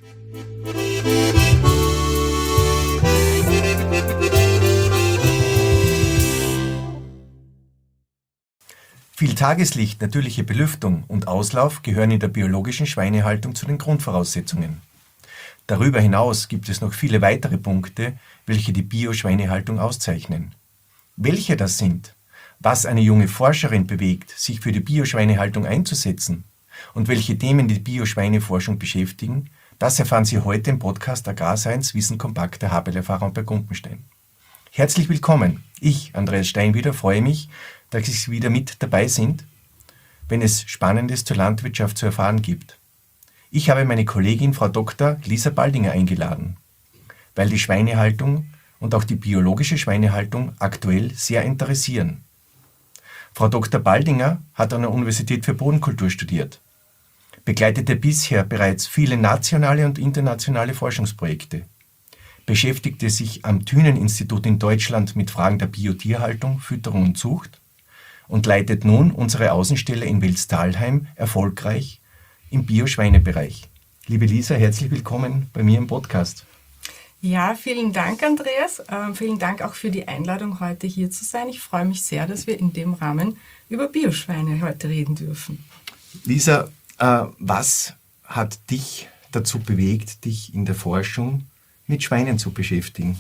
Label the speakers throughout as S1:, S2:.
S1: Viel Tageslicht, natürliche Belüftung und Auslauf gehören in der biologischen Schweinehaltung zu den Grundvoraussetzungen. Darüber hinaus gibt es noch viele weitere Punkte, welche die Bio-Schweinehaltung auszeichnen. Welche das sind, was eine junge Forscherin bewegt, sich für die Bio-Schweinehaltung einzusetzen und welche Themen die Bio-Schweineforschung beschäftigen, das erfahren Sie heute im Podcast Agrarscience Wissen kompakt der HBL-Erfahrung bei Gumpenstein. Herzlich willkommen. Ich, Andreas Steinwieder, freue mich, dass Sie wieder mit dabei sind, wenn es Spannendes zur Landwirtschaft zu erfahren gibt. Ich habe meine Kollegin Frau Dr. Lisa Baldinger eingeladen, weil die Schweinehaltung und auch die biologische Schweinehaltung aktuell sehr interessieren. Frau Dr. Baldinger hat an der Universität für Bodenkultur studiert, begleitete bisher bereits viele nationale und internationale Forschungsprojekte, beschäftigte sich am Thünen-Institut in Deutschland mit Fragen der Biotierhaltung, Fütterung und Zucht und leitet nun unsere Außenstelle in Welstalheim erfolgreich im Bio-Schweinebereich. Liebe Lisa, herzlich willkommen bei mir im Podcast.
S2: Ja, vielen Dank, Andreas. Vielen Dank auch für die Einladung, heute hier zu sein. Ich freue mich sehr, dass wir in dem Rahmen über Bioschweine heute reden dürfen.
S1: Lisa, was hat dich dazu bewegt, dich in der Forschung mit Schweinen zu beschäftigen?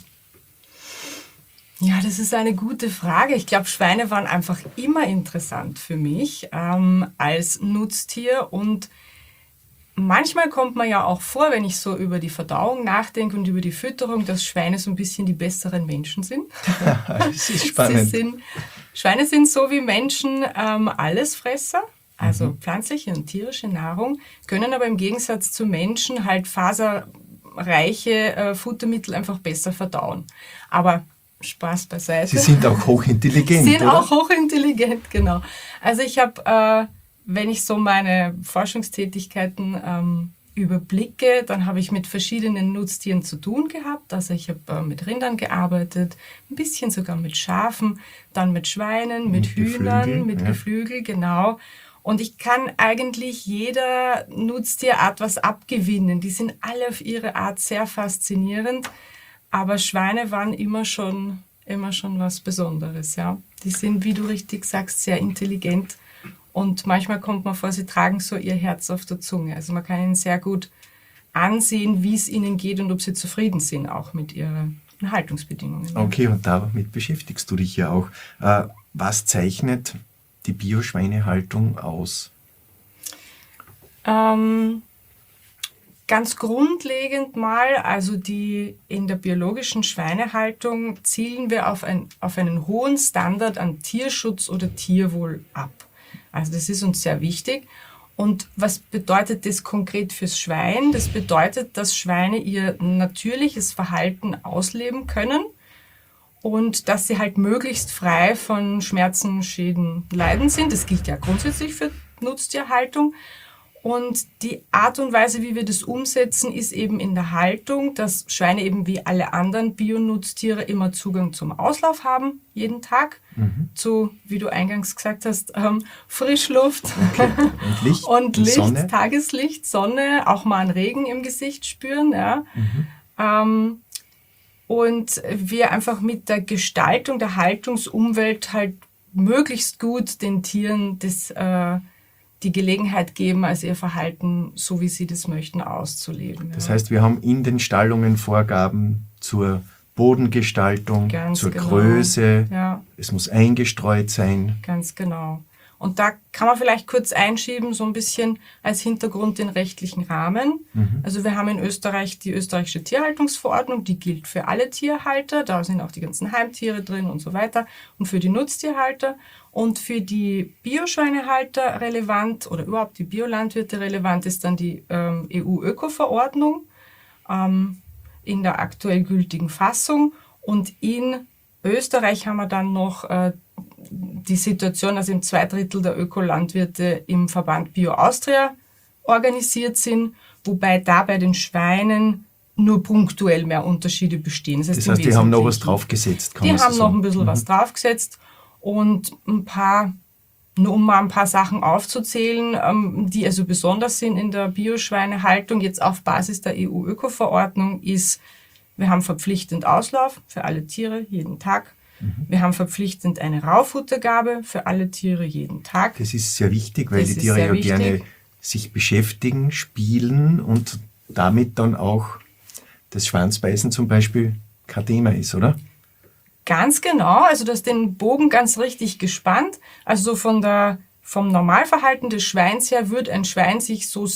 S2: Ja, das ist eine gute Frage. Ich glaube, Schweine waren einfach immer interessant für mich als Nutztier und manchmal kommt man ja auch vor, wenn ich so über die Verdauung nachdenke und über die Fütterung, dass Schweine so ein bisschen die besseren Menschen sind.
S1: Das ist spannend.
S2: Schweine sind so wie Menschen Allesfresser, also pflanzliche und tierische Nahrung, können aber im Gegensatz zu Menschen halt faserreiche Futtermittel einfach besser verdauen. Aber Spaß beiseite.
S1: Sie sind auch hochintelligent,
S2: Sie sind
S1: oder?
S2: auch hochintelligent, genau. Also ich habe, wenn ich so meine Forschungstätigkeiten überblicke, dann habe ich mit verschiedenen Nutztieren zu tun gehabt. Also ich habe mit Rindern gearbeitet, ein bisschen sogar mit Schafen, dann mit Schweinen, mit Hühnern, mit Geflügel, genau. Und ich kann eigentlich jeder Nutztierart was abgewinnen. Die sind alle auf ihre Art sehr faszinierend. Aber Schweine waren immer schon was Besonderes, ja. Die sind, wie du richtig sagst, sehr intelligent und manchmal kommt man vor, sie tragen so ihr Herz auf der Zunge. Also man kann ihnen sehr gut ansehen, wie es ihnen geht und ob sie zufrieden sind, auch mit ihren Haltungsbedingungen.
S1: Okay, und damit beschäftigst du dich ja auch. Was zeichnet die Bio-Schweinehaltung aus?
S2: Ganz grundlegend mal, also in der biologischen Schweinehaltung zielen wir auf einen hohen Standard an Tierschutz oder Tierwohl ab. Also das ist uns sehr wichtig. Und was bedeutet das konkret fürs Schwein? Das bedeutet, dass Schweine ihr natürliches Verhalten ausleben können und dass sie halt möglichst frei von Schmerzen, Schäden, Leiden sind. Das gilt ja grundsätzlich für Nutztierhaltung. Und die Art und Weise, wie wir das umsetzen, ist eben in der Haltung, dass Schweine eben wie alle anderen Bionutztiere immer Zugang zum Auslauf haben, jeden Tag, zu, wie du eingangs gesagt hast, Frischluft und Licht, Sonne. Tageslicht, Sonne, auch mal einen Regen im Gesicht spüren. Ja. Und wir einfach mit der Gestaltung der Haltungsumwelt halt möglichst gut den Tieren die Gelegenheit geben, also ihr Verhalten, so wie sie das möchten, auszuleben.
S1: Das heißt, wir haben in den Stallungen Vorgaben zur Bodengestaltung,
S2: Ganz
S1: zur
S2: genau.
S1: Größe.
S2: Ja.
S1: Es muss eingestreut sein.
S2: Ganz genau. Und da kann man vielleicht kurz einschieben, so ein bisschen als Hintergrund den rechtlichen Rahmen. Also wir haben in Österreich die österreichische Tierhaltungsverordnung, die gilt für alle Tierhalter. Da sind auch die ganzen Heimtiere drin und so weiter. Und für die Nutztierhalter. Und für die Bioschweinehalter relevant oder überhaupt die Biolandwirte relevant ist dann die EU-Öko-Verordnung in der aktuell gültigen Fassung. Und in Österreich haben wir dann noch die Situation, dass eben 2/3 der Ökolandwirte im Verband Bio Austria organisiert sind, wobei da bei den Schweinen nur punktuell mehr Unterschiede bestehen.
S1: Das heißt, die haben noch was draufgesetzt.
S2: Die haben noch ein bisschen was draufgesetzt und ein paar Nur um mal ein paar Sachen aufzuzählen, die also besonders sind in der Bioschweinehaltung, jetzt auf Basis der EU-Öko-Verordnung, ist, wir haben verpflichtend Auslauf für alle Tiere jeden Tag. Wir haben verpflichtend eine Raufuttergabe für alle Tiere jeden Tag.
S1: Das ist sehr wichtig, weil die Tiere ja gerne sich beschäftigen, spielen und damit dann auch das Schwanzbeißen zum Beispiel kein Thema ist, oder?
S2: Ganz genau, also du hast den Bogen ganz richtig gespannt. Also vom Normalverhalten des Schweins her wird ein Schwein sich so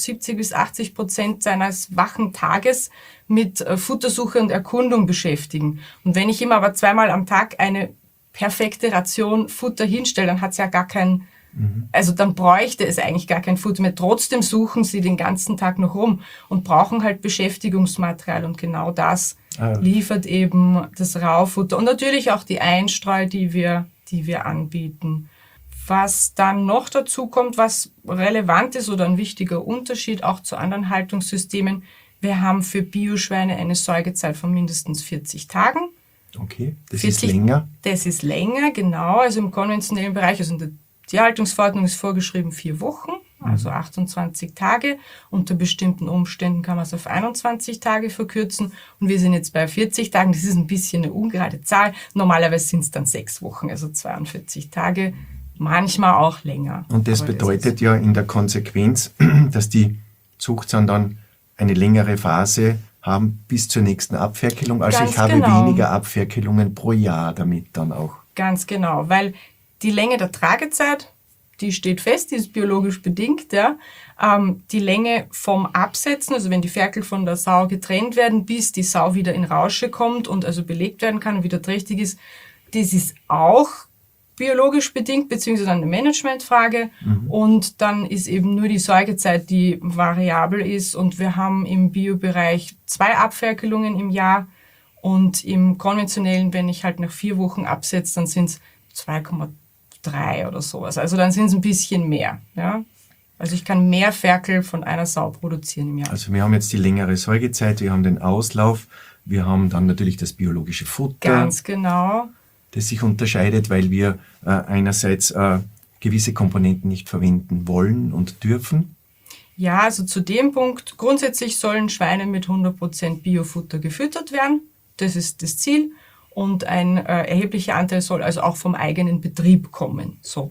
S2: 70-80% seines wachen Tages mit Futtersuche und Erkundung beschäftigen. Und wenn ich ihm aber 2-mal am Tag eine perfekte Ration Futter hinstelle, dann hat es ja gar kein, also dann bräuchte es eigentlich gar kein Futter mehr. Trotzdem suchen sie den ganzen Tag noch rum und brauchen halt Beschäftigungsmaterial und genau das liefert eben das Raufutter und natürlich auch die Einstreu, die wir anbieten. Was dann noch dazu kommt, was relevant ist oder ein wichtiger Unterschied auch zu anderen Haltungssystemen, wir haben für Bioschweine eine Säugezeit von mindestens 40 Tagen.
S1: Okay, das ist länger?
S2: Das ist länger, genau. Also im konventionellen Bereich, also in der Tierhaltungsverordnung ist vorgeschrieben 4 Wochen, also 28 Tage. Unter bestimmten Umständen kann man es auf 21 Tage verkürzen. Und wir sind jetzt bei 40 Tagen. Das ist ein bisschen eine ungerade Zahl. Normalerweise sind es dann 6 Wochen, also 42 Tage. Manchmal auch länger.
S1: Und das bedeutet ja in der Konsequenz, dass die Zuchtsauen dann eine längere Phase haben bis zur nächsten Abferkelung. Also ganz ich habe weniger Abferkelungen pro Jahr damit dann auch.
S2: Ganz genau, weil die Länge der Tragezeit, die steht fest, die ist biologisch bedingt. Ja. Die Länge vom Absetzen, also wenn die Ferkel von der Sau getrennt werden, bis die Sau wieder in Rausche kommt und also belegt werden kann und wieder trächtig ist, das ist auch biologisch bedingt, beziehungsweise eine Managementfrage. Und dann ist eben nur die Säugezeit, die variabel ist. Und wir haben im Biobereich 2 Abferkelungen im Jahr. Und im konventionellen, wenn ich halt nach 4 Wochen absetze, dann sind es 2,3 oder sowas. Also dann sind es ein bisschen mehr. Ja? Also ich kann mehr Ferkel von einer Sau produzieren im Jahr.
S1: Also wir haben jetzt die längere Säugezeit, wir haben den Auslauf, wir haben dann natürlich das biologische Futter.
S2: Ganz genau.
S1: Das sich unterscheidet, weil wir einerseits gewisse Komponenten nicht verwenden wollen und dürfen.
S2: Ja, also zu dem Punkt, grundsätzlich sollen Schweine mit 100% Biofutter gefüttert werden. Das ist das Ziel. Und ein erheblicher Anteil soll also auch vom eigenen Betrieb kommen. So.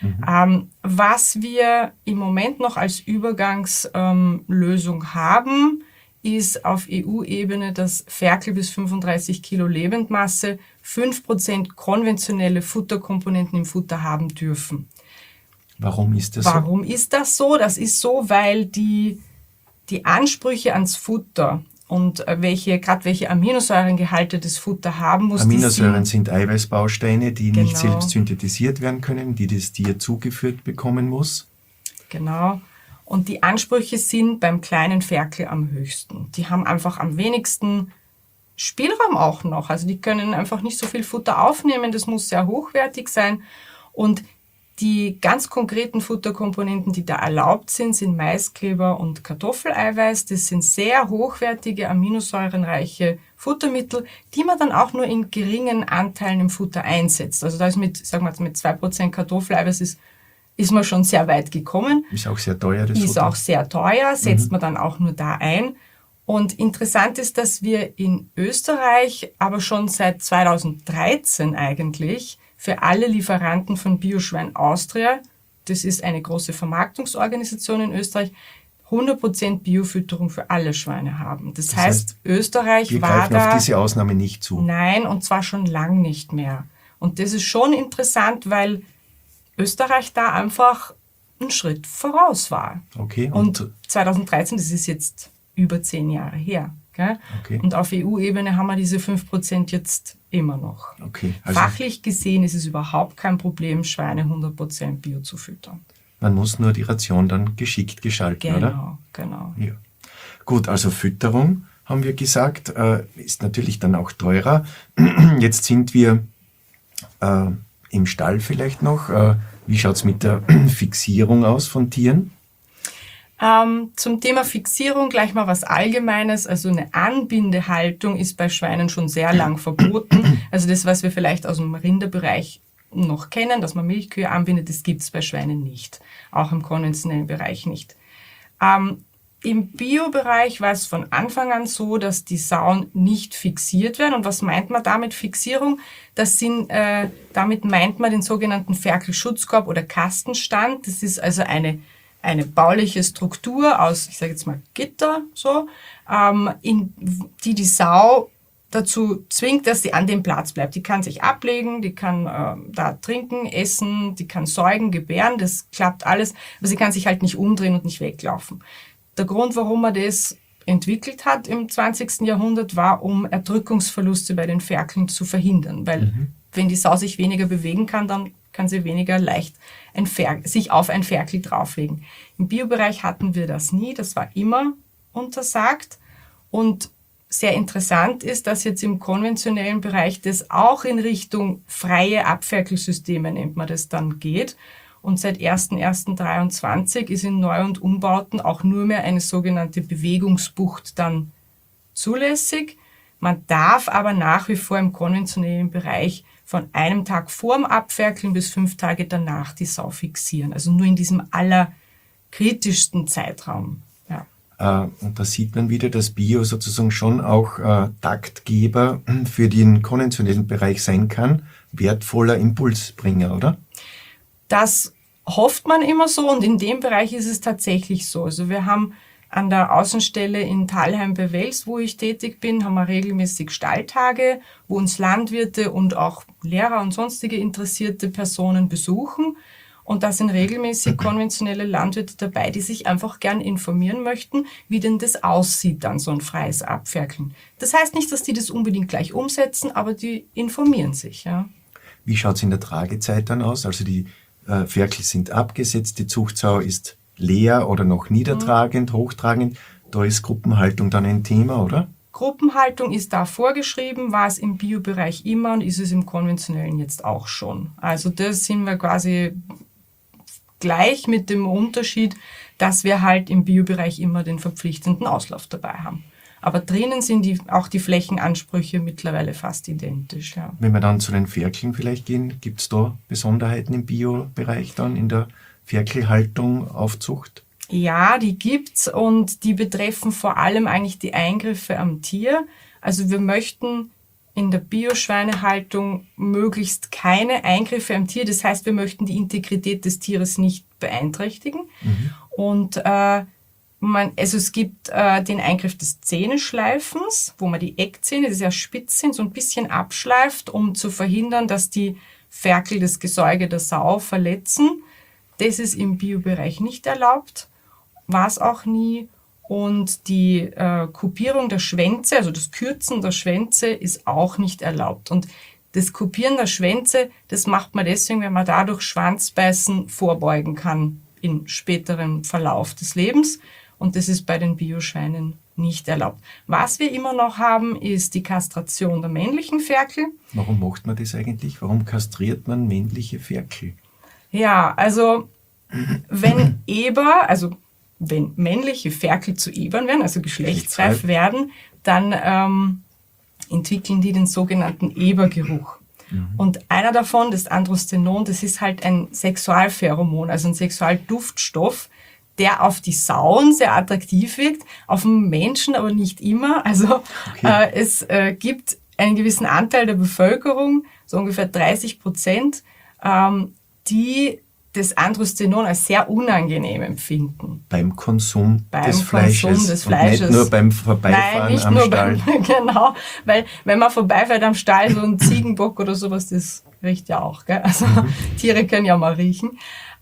S2: Was wir im Moment noch als Übergangslösung haben, ist auf EU-Ebene, dass Ferkel bis 35 Kilo Lebendmasse 5% konventionelle Futterkomponenten im Futter haben dürfen.
S1: Warum ist das so?
S2: Warum ist das so? Das ist so, weil die Ansprüche ans Futter und welche Aminosäurengehalte das Futter haben muss.
S1: Aminosäuren sind Eiweißbausteine, die nicht selbst synthetisiert werden können, die das Tier zugeführt bekommen muss.
S2: Genau. Und die Ansprüche sind beim kleinen Ferkel am höchsten. Die haben einfach am wenigsten Spielraum auch noch. Also die können einfach nicht so viel Futter aufnehmen. Das muss sehr hochwertig sein. Und die ganz konkreten Futterkomponenten, die da erlaubt sind, sind Maiskleber und Kartoffeleiweiß. Das sind sehr hochwertige, aminosäurenreiche Futtermittel, die man dann auch nur in geringen Anteilen im Futter einsetzt. Also da ist mit 2% Kartoffeleiweiß ist man schon sehr weit gekommen.
S1: Ist auch sehr teuer, das Futter.
S2: Ist auch sehr teuer, setzt man dann auch nur da ein. Und interessant ist, dass wir in Österreich aber schon seit 2013 eigentlich für alle Lieferanten von Bioschwein Austria, das ist eine große Vermarktungsorganisation in Österreich, 100% Biofütterung für alle Schweine haben. Das heißt, Österreich
S1: wir
S2: war
S1: greifen auf diese Ausnahme nicht zu.
S2: Nein, und zwar schon lang nicht mehr. Und das ist schon interessant, weil Österreich da einfach einen Schritt voraus war.
S1: Okay.
S2: Und 2013, das ist jetzt über 10 Jahre her. Gell?
S1: Okay.
S2: Und auf EU-Ebene haben wir diese 5% jetzt immer noch.
S1: Okay. Also
S2: fachlich gesehen ist es überhaupt kein Problem, Schweine 100% Bio zu füttern.
S1: Man muss nur die Ration dann geschickt gestalten, oder?
S2: Genau.
S1: Ja. Gut, also Fütterung, haben wir gesagt, ist natürlich dann auch teurer. Jetzt sind wir im Stall vielleicht noch. Wie schaut es mit der Fixierung aus von Tieren?
S2: Zum Thema Fixierung gleich mal was Allgemeines. Also eine Anbindehaltung ist bei Schweinen schon sehr lang verboten. Also das, was wir vielleicht aus dem Rinderbereich noch kennen, dass man Milchkühe anbindet, das gibt es bei Schweinen nicht. Auch im konventionellen Bereich nicht. Im Bio-Bereich war es von Anfang an so, dass die Sauen nicht fixiert werden. Und was meint man damit Fixierung? Damit meint man den sogenannten Ferkelschutzkorb oder Kastenstand. Das ist also eine bauliche Struktur aus, ich sage jetzt mal Gitter, so, die Sau dazu zwingt, dass sie an dem Platz bleibt. Die kann sich ablegen, die kann da trinken, essen, die kann säugen, gebären, das klappt alles, aber sie kann sich halt nicht umdrehen und nicht weglaufen. Der Grund, warum man das entwickelt hat im 20. Jahrhundert, war, um Erdrückungsverluste bei den Ferkeln zu verhindern, weil wenn die Sau sich weniger bewegen kann, dann kann sie weniger leicht sich auf ein Ferkel drauflegen. Im Biobereich hatten wir das nie, das war immer untersagt. Und sehr interessant ist, dass jetzt im konventionellen Bereich das auch in Richtung freie Abferkelsysteme, nennt man das dann, geht. Und seit 1.1.23 ist in Neu- und Umbauten auch nur mehr eine sogenannte Bewegungsbucht dann zulässig. Man darf aber nach wie vor im konventionellen Bereich von einem Tag vorm Abferkeln bis 5 Tage danach die Sau fixieren. Also nur in diesem allerkritischsten Zeitraum. Ja.
S1: Und da sieht man wieder, dass Bio sozusagen schon auch Taktgeber für den konventionellen Bereich sein kann, wertvoller Impulsbringer, oder?
S2: Das hofft man immer so und in dem Bereich ist es tatsächlich so. Also wir haben an der Außenstelle in Thalheim bei Wels, wo ich tätig bin, haben wir regelmäßig Stalltage, wo uns Landwirte und auch Lehrer und sonstige interessierte Personen besuchen. Und da sind regelmäßig konventionelle Landwirte dabei, die sich einfach gern informieren möchten, wie denn das aussieht, dann so ein freies Abferkeln. Das heißt nicht, dass die das unbedingt gleich umsetzen, aber die informieren sich. Ja.
S1: Wie schaut es in der Tragezeit dann aus? Also die Ferkel sind abgesetzt, die Zuchtsau ist leer oder noch niedertragend, hochtragend. Da ist Gruppenhaltung dann ein Thema, oder?
S2: Gruppenhaltung ist da vorgeschrieben, war es im Biobereich immer und ist es im konventionellen jetzt auch schon. Also das sind wir quasi gleich mit dem Unterschied, dass wir halt im Biobereich immer den verpflichtenden Auslauf dabei haben. Aber drinnen sind auch die Flächenansprüche mittlerweile fast identisch. Ja.
S1: Wenn wir dann zu den Ferkeln vielleicht gehen, gibt es da Besonderheiten im Biobereich dann in der Ferkelhaltung, Aufzucht?
S2: Ja, die gibt's und die betreffen vor allem eigentlich die Eingriffe am Tier. Also wir möchten in der Bioschweinehaltung möglichst keine Eingriffe am Tier. Das heißt, wir möchten die Integrität des Tieres nicht beeinträchtigen. Und es gibt den Eingriff des Zähneschleifens, wo man die Eckzähne, die sehr spitz sind, so ein bisschen abschleift, um zu verhindern, dass die Ferkel das Gesäuge der Sau verletzen. Das ist im Biobereich nicht erlaubt, war es auch nie. Und die Kupierung der Schwänze, also das Kürzen der Schwänze, ist auch nicht erlaubt. Und das Kupieren der Schwänze, das macht man deswegen, wenn man dadurch Schwanzbeißen vorbeugen kann im späteren Verlauf des Lebens. Und das ist bei den Bioschweinen nicht erlaubt. Was wir immer noch haben, ist die Kastration der männlichen Ferkel.
S1: Warum macht man das eigentlich? Warum kastriert man männliche Ferkel?
S2: Ja, also wenn männliche Ferkel zu Ebern werden, also geschlechtsreif werden, dann entwickeln die den sogenannten Ebergeruch. Und einer davon, das Androstenon, das ist halt ein Sexualpheromon, also ein Sexualduftstoff, der auf die Sauen sehr attraktiv wirkt, auf den Menschen aber nicht immer. Also es gibt einen gewissen Anteil der Bevölkerung, so ungefähr 30%, die das Androstenon als sehr unangenehm empfinden.
S1: Beim Konsum des Fleisches. Und nicht nur beim Vorbeifahren am Stall.
S2: Genau, weil wenn man vorbeifährt am Stall, so ein Ziegenbock oder sowas, das riecht ja auch. Gell? Also Tiere können ja mal riechen.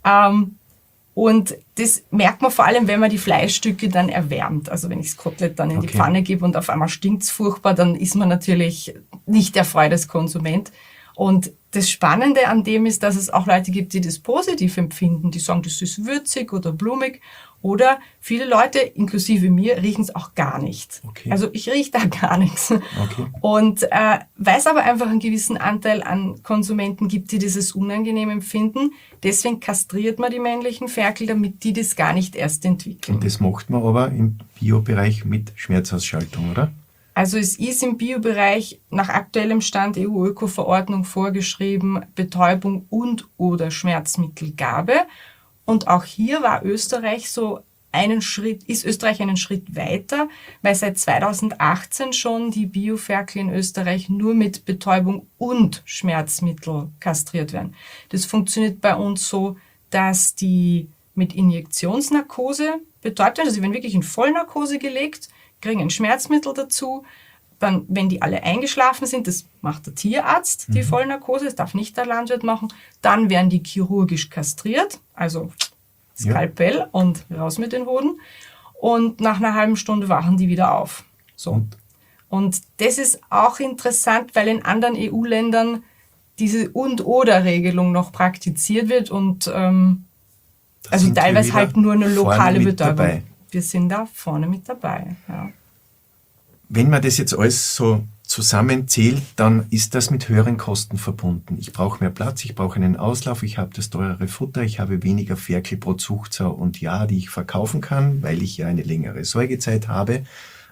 S2: Und das merkt man vor allem, wenn man die Fleischstücke dann erwärmt. Also wenn ich das Kotelett dann in die Pfanne gebe und auf einmal stinkt's furchtbar, dann ist man natürlich nicht erfreut als Konsument. Und das Spannende an dem ist, dass es auch Leute gibt, die das positiv empfinden. Die sagen, das ist würzig oder blumig. Oder viele Leute, inklusive mir, riechen es auch gar nicht.
S1: Okay.
S2: Also ich rieche da gar nichts.
S1: Okay.
S2: Und weil es aber einfach einen gewissen Anteil an Konsumenten gibt, die dieses unangenehm empfinden, deswegen kastriert man die männlichen Ferkel, damit die das gar nicht erst entwickeln.
S1: Und das macht man aber im Biobereich mit Schmerzausschaltung, oder?
S2: Also es ist im Biobereich nach aktuellem Stand EU-Öko-Verordnung vorgeschrieben, Betäubung und oder Schmerzmittelgabe. Und auch hier war Österreich ist Österreich einen Schritt weiter, weil seit 2018 schon die Bioferkel in Österreich nur mit Betäubung und Schmerzmittel kastriert werden. Das funktioniert bei uns so, dass die mit Injektionsnarkose betäubt werden, also sie werden wirklich in Vollnarkose gelegt, kriegen ein Schmerzmittel dazu. Dann, wenn die alle eingeschlafen sind, das macht der Tierarzt, die Vollnarkose, das darf nicht der Landwirt machen, dann werden die chirurgisch kastriert, also Skalpell und raus mit den Hoden. Und nach einer halben Stunde wachen die wieder auf. So. Und das ist auch interessant, weil in anderen EU-Ländern diese Und-Oder-Regelung noch praktiziert wird und also teilweise halt nur eine lokale Betäubung. Dabei. Wir sind da vorne mit dabei. Ja.
S1: Wenn man das jetzt alles so zusammenzählt, dann ist das mit höheren Kosten verbunden. Ich brauche mehr Platz, ich brauche einen Auslauf, ich habe das teurere Futter, ich habe weniger Ferkel pro Zuchtsau und Jahr, die ich verkaufen kann, weil ich ja eine längere Säugezeit habe.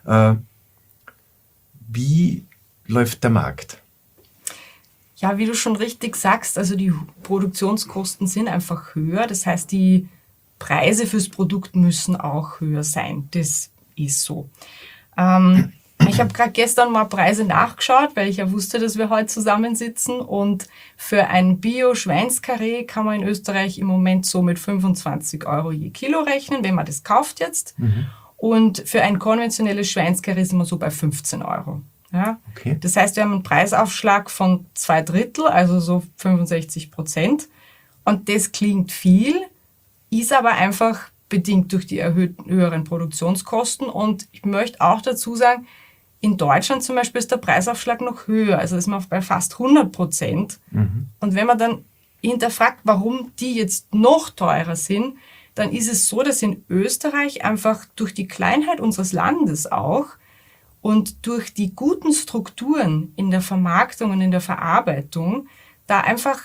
S1: Wie läuft der Markt?
S2: Ja, wie du schon richtig sagst, also die Produktionskosten sind einfach höher. Das heißt, die Preise fürs Produkt müssen auch höher sein. Das ist so. Ich habe gerade gestern mal Preise nachgeschaut, weil ich ja wusste, dass wir heute zusammensitzen. Und für ein Bio-Schweinskarree kann man in Österreich im Moment so mit 25 € je Kilo rechnen, wenn man das kauft jetzt. Und für ein konventionelles Schweinskarree sind wir so bei 15 €. Ja?
S1: Okay.
S2: Das heißt, wir haben einen Preisaufschlag von 2/3, also so 65%. Und das klingt viel, ist aber einfach bedingt durch die höheren Produktionskosten. Und ich möchte auch dazu sagen, in Deutschland zum Beispiel ist der Preisaufschlag noch höher, also ist man bei fast 100%. Und wenn man dann hinterfragt, warum die jetzt noch teurer sind, dann ist es so, dass in Österreich einfach durch die Kleinheit unseres Landes auch und durch die guten Strukturen in der Vermarktung und in der Verarbeitung da einfach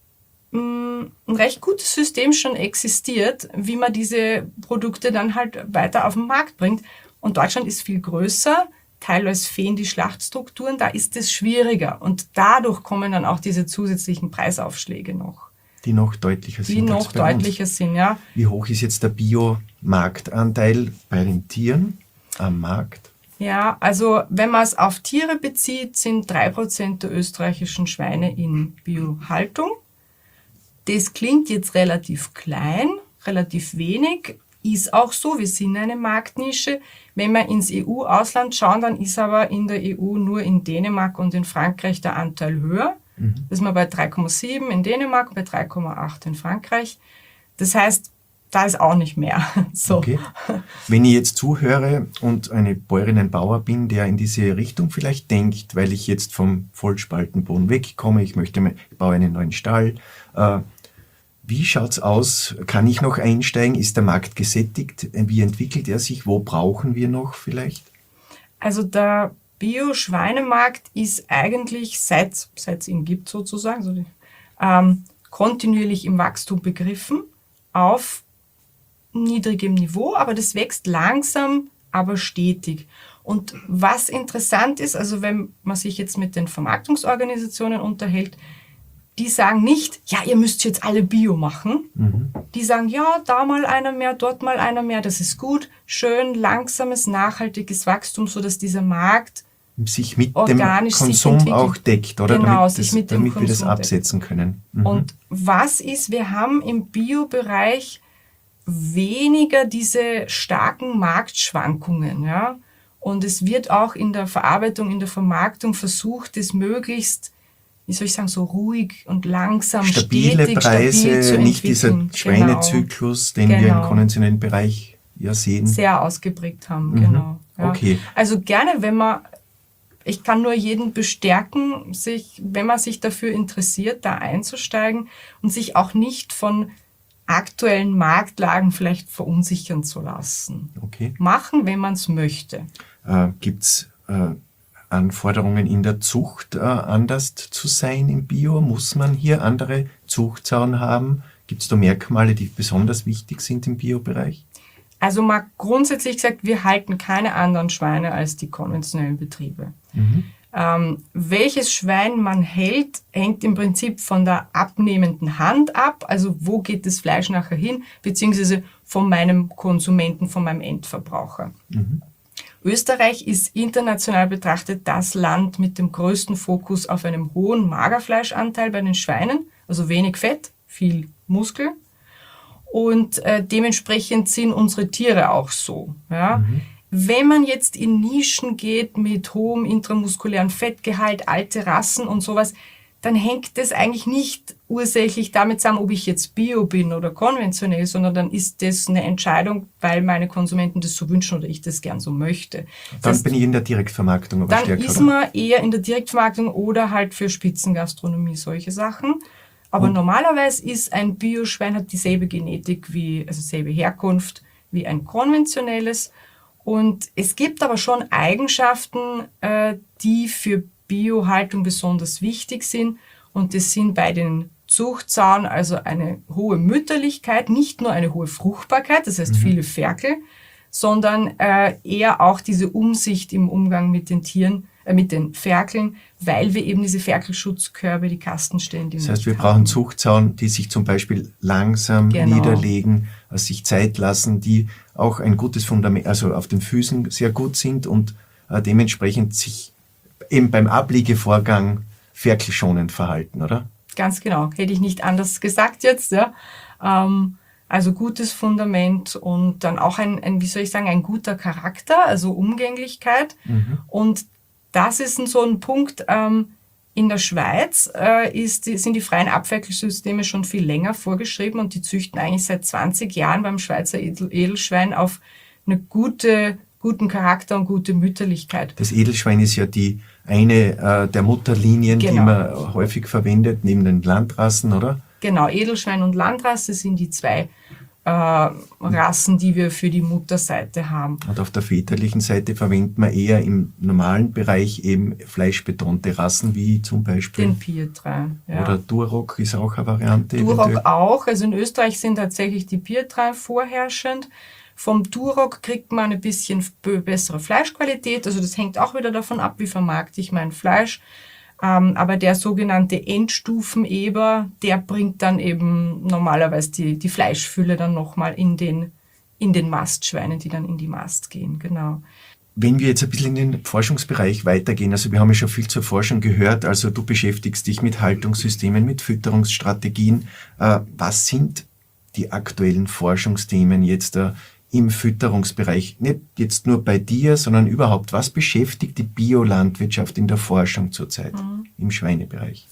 S2: ein recht gutes System schon existiert, wie man diese Produkte dann halt weiter auf den Markt bringt. Und Deutschland ist viel größer, teilweise fehlen die Schlachtstrukturen, da ist es schwieriger. Und dadurch kommen dann auch diese zusätzlichen Preisaufschläge noch.
S1: Die noch deutlicher sind.
S2: Die noch deutlicher sind, ja.
S1: Wie hoch ist jetzt der Biomarktanteil bei den Tieren am Markt?
S2: Ja, also wenn man es auf Tiere bezieht, sind 3% der österreichischen Schweine in Biohaltung. Das klingt jetzt relativ klein, relativ wenig, ist auch so, wir sind eine Marktnische. Wenn wir ins EU-Ausland schauen, dann ist aber in der EU nur in Dänemark und in Frankreich der Anteil höher. Da ist man bei 3,7 in Dänemark und bei 3,8 in Frankreich. Das heißt, da ist auch nicht mehr. So.
S1: Okay. Wenn ich jetzt zuhöre und eine Bäuerin, ein Bauer bin, der in diese Richtung vielleicht denkt, weil ich jetzt vom Vollspaltenboden wegkomme, ich baue einen neuen Stall. Wie schaut's aus? Kann ich noch einsteigen? Ist der Markt gesättigt? Wie entwickelt er sich? Wo brauchen wir noch vielleicht?
S2: Also der Bio-Schweinemarkt ist eigentlich, seit es ihn gibt sozusagen, kontinuierlich im Wachstum begriffen, auf niedrigem Niveau, aber das wächst langsam, aber stetig. Und was interessant ist, also wenn man sich jetzt mit den Vermarktungsorganisationen unterhält, die sagen nicht, ja, ihr müsst jetzt alle Bio machen. Die sagen, ja, da mal einer mehr, dort mal einer mehr, das ist gut, schön, langsames, nachhaltiges Wachstum, sodass dieser Markt
S1: sich mit dem Konsum auch deckt, oder?
S2: Genau,
S1: damit wir das absetzen können.
S2: Und was ist, wir haben im Bio-Bereich weniger diese starken Marktschwankungen, ja. Und es wird auch in der Verarbeitung, in der Vermarktung versucht, es möglichst, wie soll ich sagen, so ruhig und langsam,
S1: stabile
S2: stetig,
S1: Preise,
S2: stabil zu
S1: nicht dieser
S2: entwickeln.
S1: Schweinezyklus, den wir im konventionellen Bereich ja sehen.
S2: Sehr ausgeprägt haben, genau. Ja.
S1: Okay.
S2: Also gerne, ich kann nur jeden bestärken, wenn man sich dafür interessiert, da einzusteigen und sich auch nicht von aktuellen Marktlagen vielleicht verunsichern zu lassen.
S1: Okay.
S2: Machen, wenn man es möchte.
S1: Gibt es Anforderungen in der Zucht, anders zu sein im Bio? Muss man hier andere Zuchtsauen haben? Gibt es da Merkmale, die besonders wichtig sind im Bio-Bereich?
S2: Also mal grundsätzlich gesagt, wir halten keine anderen Schweine als die konventionellen Betriebe. Welches Schwein man hält, hängt im Prinzip von der abnehmenden Hand ab. Also wo geht das Fleisch nachher hin, beziehungsweise von meinem Konsumenten, von meinem Endverbraucher. Österreich ist international betrachtet das Land mit dem größten Fokus auf einem hohen Magerfleischanteil bei den Schweinen, also wenig Fett, viel Muskel. Und dementsprechend sind unsere Tiere auch so. Ja? Wenn man jetzt in Nischen geht mit hohem intramuskulären Fettgehalt, alte Rassen und sowas, dann hängt das eigentlich nicht ursächlich damit zusammen, ob ich jetzt Bio bin oder konventionell, sondern dann ist das eine Entscheidung, weil meine Konsumenten das so wünschen oder ich das gern so möchte.
S1: Dann bin ich in der Direktvermarktung aber stärker,
S2: dann ist man eher in der Direktvermarktung oder halt für Spitzengastronomie, solche Sachen. Aber normalerweise ist ein Bioschwein, hat dieselbe Genetik also dieselbe Herkunft wie ein konventionelles. Und es gibt aber schon Eigenschaften, die für Biohaltung besonders wichtig sind. Und das sind bei den Zuchtsauen also eine hohe Mütterlichkeit, nicht nur eine hohe Fruchtbarkeit, das heißt viele Ferkel, sondern eher auch diese Umsicht im Umgang mit den Tieren, mit den Ferkeln, weil wir eben diese Ferkelschutzkörbe, die Kastenstellen, die
S1: Das heißt, wir brauchen Zuchtsauen, die sich zum Beispiel langsam niederlegen, sich Zeit lassen, die auch ein gutes Fundament, also auf den Füßen sehr gut sind und dementsprechend sich eben beim Abliegevorgang ferkelschonend verhalten, oder?
S2: Ganz genau, hätte ich nicht anders gesagt jetzt, ja. Also gutes Fundament und dann auch ein guter Charakter, also Umgänglichkeit. Und das ist so ein Punkt, in der Schweiz sind die freien Abferkelsysteme schon viel länger vorgeschrieben und die züchten eigentlich seit 20 Jahren beim Schweizer Edelschwein auf einen guten Charakter und gute Mütterlichkeit.
S1: Das Edelschwein ist ja eine der Mutterlinien, die man häufig verwendet, neben den Landrassen, oder?
S2: Genau, Edelschwein und Landrasse sind die zwei Rassen, die wir für die Mutterseite haben.
S1: Und auf der väterlichen Seite verwendet man eher im normalen Bereich eben fleischbetonte Rassen, wie zum Beispiel
S2: den Pietrain. Ja.
S1: Oder Duroc ist auch eine Variante.
S2: Duroc auch. Also in Österreich sind tatsächlich die Pietrain vorherrschend. Vom Duroc kriegt man ein bisschen bessere Fleischqualität. Also das hängt auch wieder davon ab, wie vermarkte ich mein Fleisch. Aber der sogenannte Endstufeneber, der bringt dann eben normalerweise die Fleischfülle dann nochmal in den Mastschweinen, die dann in die Mast gehen. Genau.
S1: Wenn wir jetzt ein bisschen in den Forschungsbereich weitergehen, also wir haben ja schon viel zur Forschung gehört, also du beschäftigst dich mit Haltungssystemen, mit Fütterungsstrategien. Was sind die aktuellen Forschungsthemen jetzt im Fütterungsbereich? Nicht jetzt nur bei dir, sondern überhaupt. Was beschäftigt die Biolandwirtschaft in der Forschung zurzeit im Schweinebereich?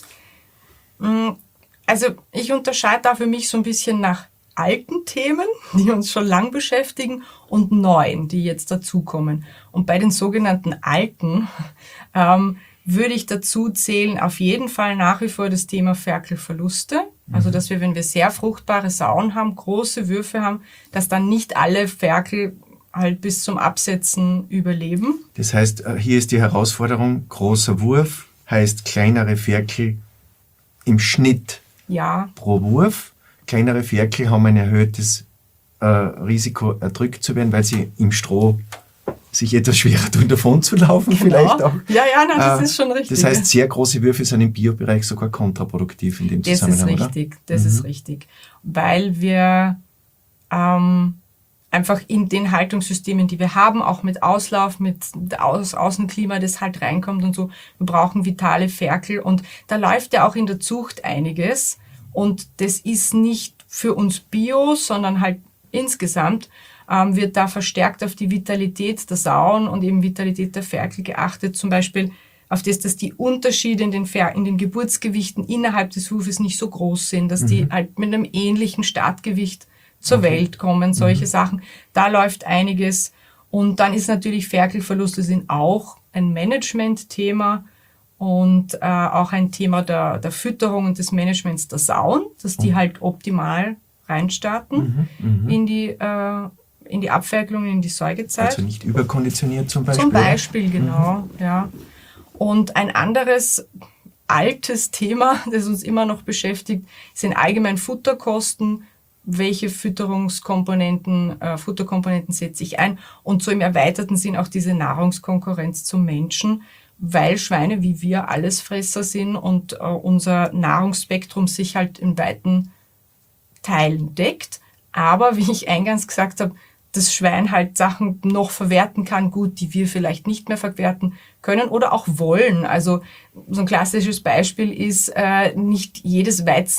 S2: Also ich unterscheide da für mich so ein bisschen nach alten Themen, die uns schon lang beschäftigen, und neuen, die jetzt dazukommen. Und bei den sogenannten alten würde ich dazu zählen, auf jeden Fall nach wie vor das Thema Ferkelverluste. Also, dass wir, wenn wir sehr fruchtbare Sauen haben, große Würfe haben, dass dann nicht alle Ferkel halt bis zum Absetzen überleben.
S1: Das heißt, hier ist die Herausforderung, großer Wurf heißt kleinere Ferkel im Schnitt pro Wurf. Kleinere Ferkel haben ein erhöhtes Risiko, erdrückt zu werden, weil sie im Stroh sich etwas schwerer tun, davon zu laufen, vielleicht auch.
S2: Ja, nein, das ist schon richtig.
S1: Das heißt, sehr große Würfe sind im Biobereich sogar kontraproduktiv in dem Zusammenhang, oder?
S2: Das ist richtig. Weil wir einfach in den Haltungssystemen, die wir haben, auch mit Auslauf, mit Außenklima, das halt reinkommt und so, wir brauchen vitale Ferkel und da läuft ja auch in der Zucht einiges und das ist nicht für uns Bio, sondern halt insgesamt wird da verstärkt auf die Vitalität der Sauen und eben Vitalität der Ferkel geachtet. Zum Beispiel auf das, dass die Unterschiede in den Geburtsgewichten innerhalb des Hufes nicht so groß sind, dass die halt mit einem ähnlichen Startgewicht zur Welt kommen, solche Sachen. Da läuft einiges. Und dann ist natürlich Ferkelverluste sind auch ein Management-Thema und auch ein Thema der Fütterung und des Managements der Sauen, dass die halt optimal reinstarten in die Abferkelung, in die Säugezeit.
S1: Also nicht überkonditioniert zum Beispiel?
S2: Zum Beispiel, genau, ja. Und ein anderes altes Thema, das uns immer noch beschäftigt, sind allgemein Futterkosten, welche Futterkomponenten setze ich ein und so im erweiterten Sinn auch diese Nahrungskonkurrenz zum Menschen, weil Schweine wie wir Allesfresser sind und unser Nahrungsspektrum sich halt in weiten Teilen deckt. Aber wie ich eingangs gesagt habe, das Schwein halt Sachen noch verwerten kann, gut, die wir vielleicht nicht mehr verwerten können oder auch wollen. Also so ein klassisches Beispiel ist, nicht jede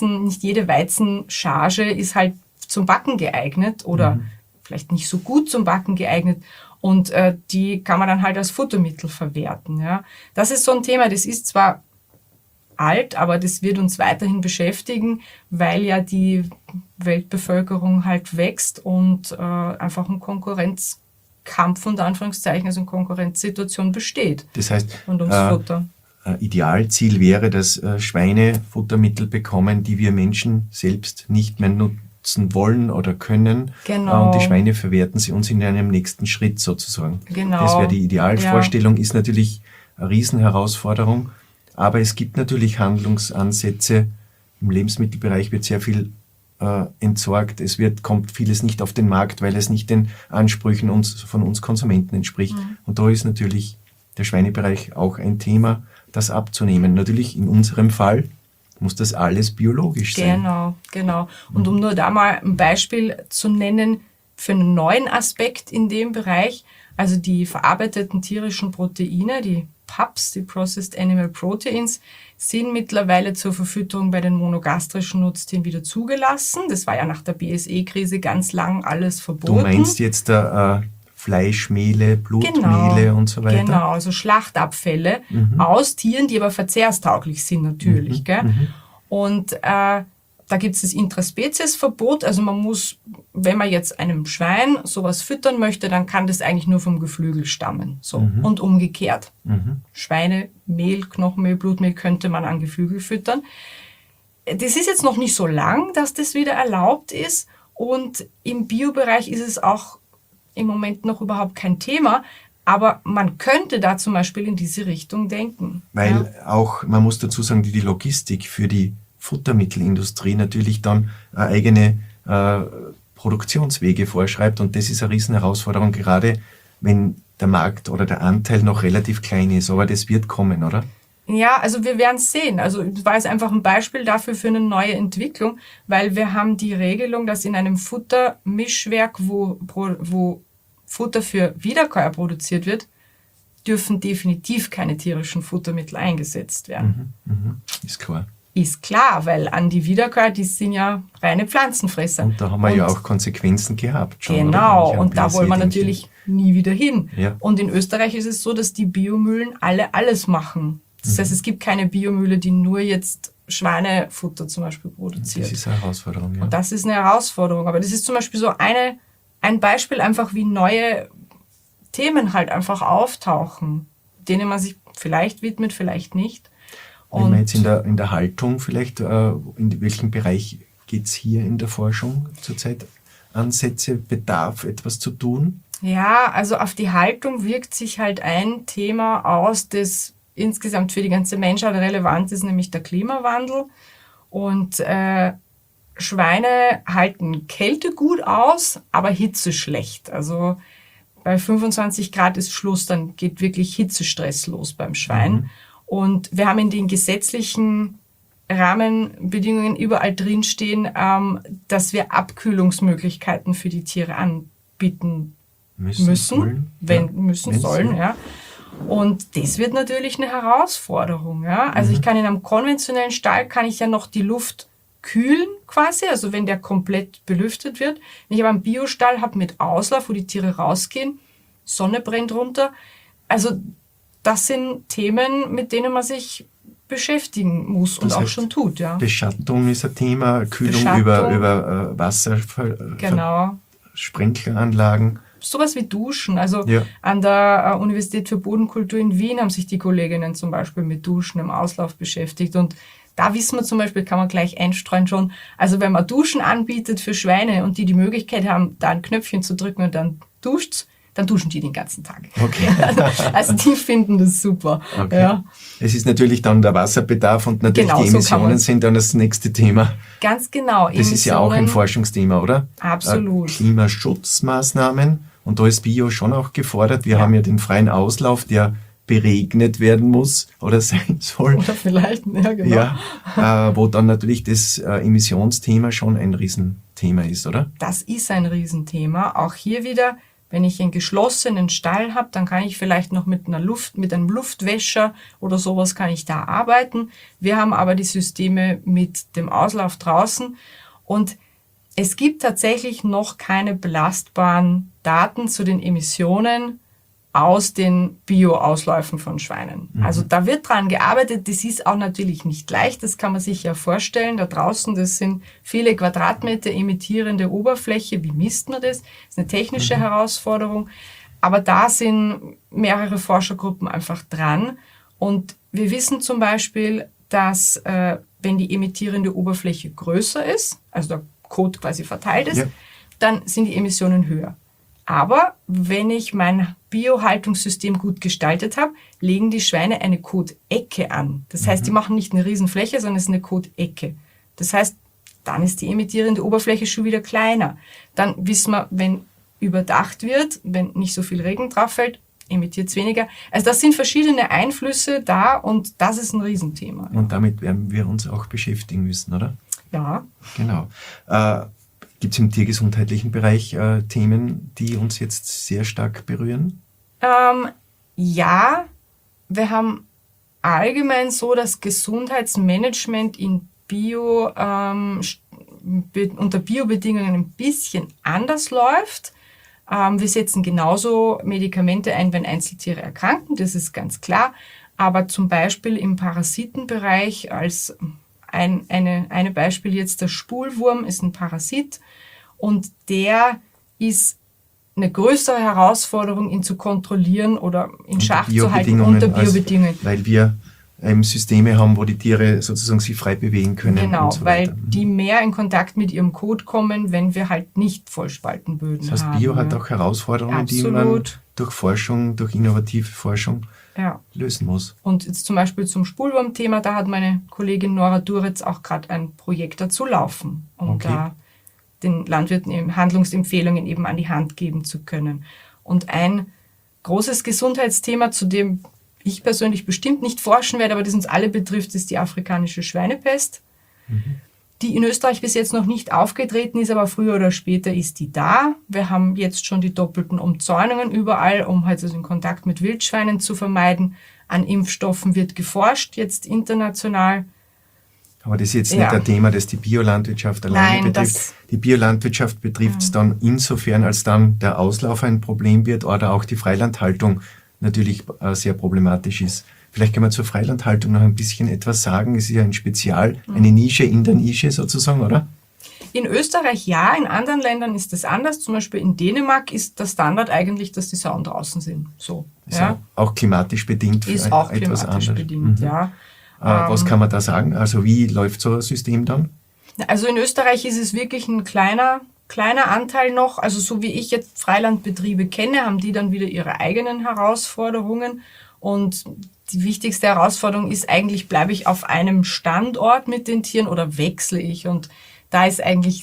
S2: Weizencharge ist halt zum Backen geeignet oder vielleicht nicht so gut zum Backen geeignet. Und die kann man dann halt als Futtermittel verwerten. Ja. Das ist so ein Thema, das ist zwar alt, aber das wird uns weiterhin beschäftigen, weil ja die Weltbevölkerung halt wächst und einfach ein Konkurrenzkampf unter Anführungszeichen, also eine Konkurrenzsituation besteht.
S1: Das heißt,
S2: und ums Futter.
S1: Idealziel wäre, dass Schweine Futtermittel bekommen, die wir Menschen selbst nicht mehr nutzen wollen oder können.
S2: Genau.
S1: Und die Schweine verwerten sie uns in einem nächsten Schritt sozusagen.
S2: Genau.
S1: Das wäre die Idealvorstellung, ist natürlich eine Riesenherausforderung. Aber es gibt natürlich Handlungsansätze. Im Lebensmittelbereich wird sehr viel entsorgt. Kommt vieles nicht auf den Markt, weil es nicht den Ansprüchen von uns Konsumenten entspricht. Und da ist natürlich der Schweinebereich auch ein Thema, das abzunehmen. Natürlich in unserem Fall muss das alles biologisch sein.
S2: Genau. Und um nur da mal ein Beispiel zu nennen für einen neuen Aspekt in dem Bereich, also die verarbeiteten tierischen Proteine, die PAPs, die Processed Animal Proteins, sind mittlerweile zur Verfütterung bei den monogastrischen Nutztieren wieder zugelassen. Das war ja nach der BSE-Krise ganz lang alles verboten.
S1: Du meinst jetzt Fleischmehle, Blutmehle und so weiter?
S2: Genau, also Schlachtabfälle aus Tieren, die aber verzehrstauglich sind natürlich. Gell? Und da gibt es das Intraspeziesverbot, also man muss, wenn man jetzt einem Schwein sowas füttern möchte, dann kann das eigentlich nur vom Geflügel stammen. So. Und umgekehrt. Schweinemehl, Knochenmehl, Blutmehl könnte man an Geflügel füttern. Das ist jetzt noch nicht so lang, dass das wieder erlaubt ist. Und im Biobereich ist es auch im Moment noch überhaupt kein Thema. Aber man könnte da zum Beispiel in diese Richtung denken.
S1: Weil auch, man muss dazu sagen, die Logistik für die Futtermittelindustrie natürlich dann eigene Produktionswege vorschreibt und das ist eine Riesenherausforderung, gerade wenn der Markt oder der Anteil noch relativ klein ist, aber das wird kommen, oder?
S2: Ja, also wir werden es sehen. Also das war jetzt einfach ein Beispiel dafür für eine neue Entwicklung, weil wir haben die Regelung, dass in einem Futtermischwerk, wo Futter für Wiederkäuer produziert wird, dürfen definitiv keine tierischen Futtermittel eingesetzt werden.
S1: Ist klar.
S2: Ist klar, weil an die Wiederkäuer, die sind ja reine Pflanzenfresser.
S1: Und da haben wir ja auch Konsequenzen gehabt schon.
S2: Genau, und da wollen wir natürlich nie wieder hin.
S1: Ja.
S2: Und in Österreich ist es so, dass die Biomühlen alles machen. Das heißt, es gibt keine Biomühle, die nur jetzt Schweinefutter zum Beispiel produziert.
S1: Das ist eine Herausforderung, ja.
S2: Und das ist eine Herausforderung. Aber das ist zum Beispiel so ein Beispiel einfach, wie neue Themen halt einfach auftauchen, denen man sich vielleicht widmet, vielleicht nicht.
S1: Wenn man jetzt in der Haltung vielleicht, in welchem Bereich geht es hier in der Forschung zurzeit? Ansätze, Bedarf, etwas zu tun?
S2: Ja, also auf die Haltung wirkt sich halt ein Thema aus, das insgesamt für die ganze Menschheit relevant ist, nämlich der Klimawandel. Und Schweine halten Kälte gut aus, aber Hitze schlecht. Also bei 25 Grad ist Schluss, dann geht wirklich Hitzestress los beim Schwein. Und wir haben in den gesetzlichen Rahmenbedingungen überall drinstehen, dass wir Abkühlungsmöglichkeiten für die Tiere anbieten sollen. Und das wird natürlich eine Herausforderung. Ja? Also ich kann in einem konventionellen Stall, kann ich ja noch die Luft kühlen quasi, also wenn der komplett belüftet wird. Wenn ich aber einen Biostall habe mit Auslauf, wo die Tiere rausgehen, Sonne brennt runter. Also das sind Themen, mit denen man sich beschäftigen muss und auch schon tut. Ja.
S1: Beschattung ist ein Thema, Kühlung über Wasser, Sprenkleranlagen.
S2: Sowas wie Duschen. Also an der Universität für Bodenkultur in Wien haben sich die Kolleginnen zum Beispiel mit Duschen im Auslauf beschäftigt. Und da wissen wir zum Beispiel, kann man gleich einstreuen schon, also wenn man Duschen anbietet für Schweine und die Möglichkeit haben, da ein Knöpfchen zu drücken und dann dann duschen die den ganzen Tag.
S1: Okay.
S2: Also die finden das super.
S1: Okay.
S2: Ja.
S1: Es ist natürlich dann der Wasserbedarf und natürlich die Emissionen sind dann das nächste Thema.
S2: Ganz genau.
S1: Das ist ja auch ein Forschungsthema, oder?
S2: Absolut.
S1: Klimaschutzmaßnahmen. Und da ist Bio schon auch gefordert. Wir
S2: Ja.
S1: haben ja den freien Auslauf, der beregnet werden muss oder sein soll.
S2: Oder vielleicht, ja genau.
S1: Ja, wo dann natürlich das Emissionsthema schon ein Riesenthema ist, oder?
S2: Das ist ein Riesenthema. Auch hier wieder, wenn ich einen geschlossenen Stall habe, dann kann ich vielleicht noch mit einem Luftwäscher oder sowas kann ich da arbeiten. Wir haben aber die Systeme mit dem Auslauf draußen und es gibt tatsächlich noch keine belastbaren Daten zu den Emissionen aus den Bio-Ausläufen von Schweinen. Also da wird dran gearbeitet. Das ist auch natürlich nicht leicht. Das kann man sich ja vorstellen. Da draußen, das sind viele Quadratmeter emittierende Oberfläche. Wie misst man das? Das ist eine technische Herausforderung. Aber da sind mehrere Forschergruppen einfach dran. Und wir wissen zum Beispiel, dass wenn die emittierende Oberfläche größer ist, also der Kot quasi verteilt ist, dann sind die Emissionen höher. Aber wenn ich mein Biohaltungssystem gut gestaltet habe, legen die Schweine eine Kotecke an. Das heißt, die machen nicht eine Riesenfläche, sondern es ist eine Kotecke. Das heißt, dann ist die emittierende Oberfläche schon wieder kleiner. Dann wissen wir, wenn überdacht wird, wenn nicht so viel Regen drauf fällt, emittiert es weniger. Also das sind verschiedene Einflüsse da und das ist ein Riesenthema.
S1: Und damit werden wir uns auch beschäftigen müssen, oder?
S2: Ja.
S1: Genau. Gibt es im tiergesundheitlichen Bereich Themen, die uns jetzt sehr stark berühren?
S2: Ja, wir haben allgemein so, dass Gesundheitsmanagement in Bio unter Biobedingungen ein bisschen anders läuft. Wir setzen genauso Medikamente ein, wenn Einzeltiere erkranken, das ist ganz klar. Aber zum Beispiel im Parasitenbereich als eine Beispiel jetzt, der Spulwurm ist ein Parasit und der ist eine größere Herausforderung, ihn zu kontrollieren oder in Schach zu halten unter Biobedingungen.
S1: Weil wir Systeme haben, wo die Tiere sozusagen sich frei bewegen können.
S2: Genau,
S1: und so
S2: weil die mehr in Kontakt mit ihrem Kot kommen, wenn wir halt nicht Vollspaltenböden haben.
S1: Das heißt, Bio hat auch Herausforderungen, die man durch Forschung, durch innovative Forschung lösen muss.
S2: Und jetzt zum Beispiel zum Spulwurm-Thema, da hat meine Kollegin Nora Duretz auch gerade ein Projekt dazu laufen, um da den Landwirten eben Handlungsempfehlungen eben an die Hand geben zu können. Und ein großes Gesundheitsthema, zu dem ich persönlich bestimmt nicht forschen werde, aber das uns alle betrifft, ist die afrikanische Schweinepest, die in Österreich bis jetzt noch nicht aufgetreten ist, aber früher oder später ist die da. Wir haben jetzt schon die doppelten Umzäunungen überall, um halt also den Kontakt mit Wildschweinen zu vermeiden. An Impfstoffen wird geforscht, jetzt international.
S1: Aber das ist jetzt nicht ein Thema, das die Biolandwirtschaft alleine betrifft. Die Biolandwirtschaft betrifft es dann insofern, als dann der Auslauf ein Problem wird oder auch die Freilandhaltung natürlich sehr problematisch ist. Vielleicht können wir zur Freilandhaltung noch ein bisschen etwas sagen. Es ist ja ein Spezial, eine Nische in der Nische sozusagen, oder?
S2: In Österreich ja, in anderen Ländern ist das anders. Zum Beispiel in Dänemark ist der Standard eigentlich, dass die Sauen draußen sind. So,
S1: ist auch klimatisch bedingt.
S2: Ist auch etwas klimatisch anderes. Bedingt, ja.
S1: Was kann man da sagen? Also wie läuft so ein System dann?
S2: Also in Österreich ist es wirklich ein kleiner Anteil noch. Also so wie ich jetzt Freilandbetriebe kenne, haben die dann wieder ihre eigenen Herausforderungen. Und die wichtigste Herausforderung ist eigentlich, bleibe ich auf einem Standort mit den Tieren oder wechsle ich? Und da ist eigentlich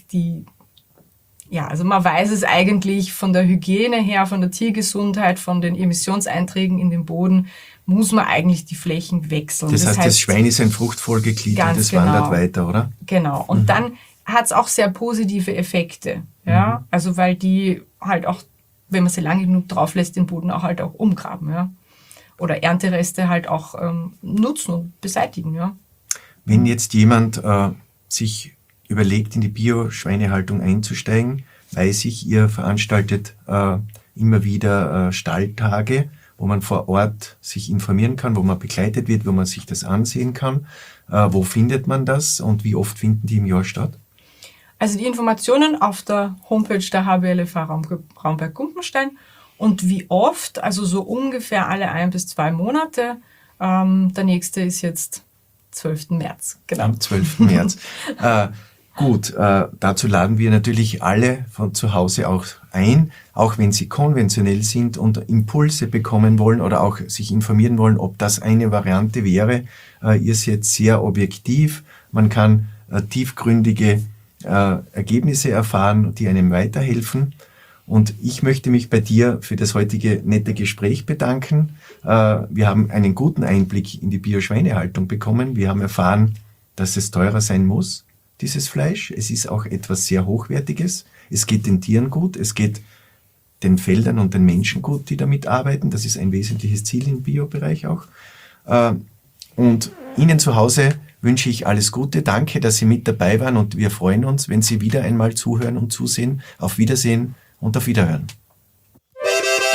S2: also man weiß es eigentlich von der Hygiene her, von der Tiergesundheit, von den Emissionseinträgen in den Boden, muss man eigentlich die Flächen wechseln.
S1: Das heißt, das Schwein ist ein Fruchtfolgeglied und das wandert weiter, oder?
S2: Genau. Und dann hat es auch sehr positive Effekte. Ja? Also weil die halt auch, wenn man sie lange genug drauf lässt, den Boden auch halt auch umgraben. Ja? Oder Erntereste halt auch nutzen und beseitigen. Ja?
S1: Wenn jetzt jemand sich überlegt, in die Bio-Schweinehaltung einzusteigen, weiß ich, ihr veranstaltet immer wieder Stalltage, wo man vor Ort sich informieren kann, wo man begleitet wird, wo man sich das ansehen kann. Wo findet man das und wie oft finden die im Jahr statt?
S2: Also die Informationen auf der Homepage der HBLFA Raumberg-Gumpenstein und wie oft, also so ungefähr alle 1 bis 2 Monate. Der nächste ist jetzt 12. März. Genau.
S1: Am 12. März. Gut, dazu laden wir natürlich alle von zu Hause auch ein, auch wenn sie konventionell sind und Impulse bekommen wollen oder auch sich informieren wollen, ob das eine Variante wäre. Ihr seid sehr objektiv. Man kann tiefgründige Ergebnisse erfahren, die einem weiterhelfen. Und ich möchte mich bei dir für das heutige nette Gespräch bedanken. Wir haben einen guten Einblick in die Bio-Schweinehaltung bekommen. Wir haben erfahren, dass es teurer sein muss, dieses Fleisch. Es ist auch etwas sehr Hochwertiges. Es geht den Tieren gut, es geht den Feldern und den Menschen gut, die damit arbeiten. Das ist ein wesentliches Ziel im Bio-Bereich auch. Und Ihnen zu Hause wünsche ich alles Gute. Danke, dass Sie mit dabei waren und wir freuen uns, wenn Sie wieder einmal zuhören und zusehen. Auf Wiedersehen und auf Wiederhören.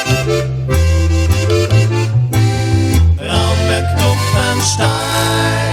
S3: Raumberg Kupfenstein.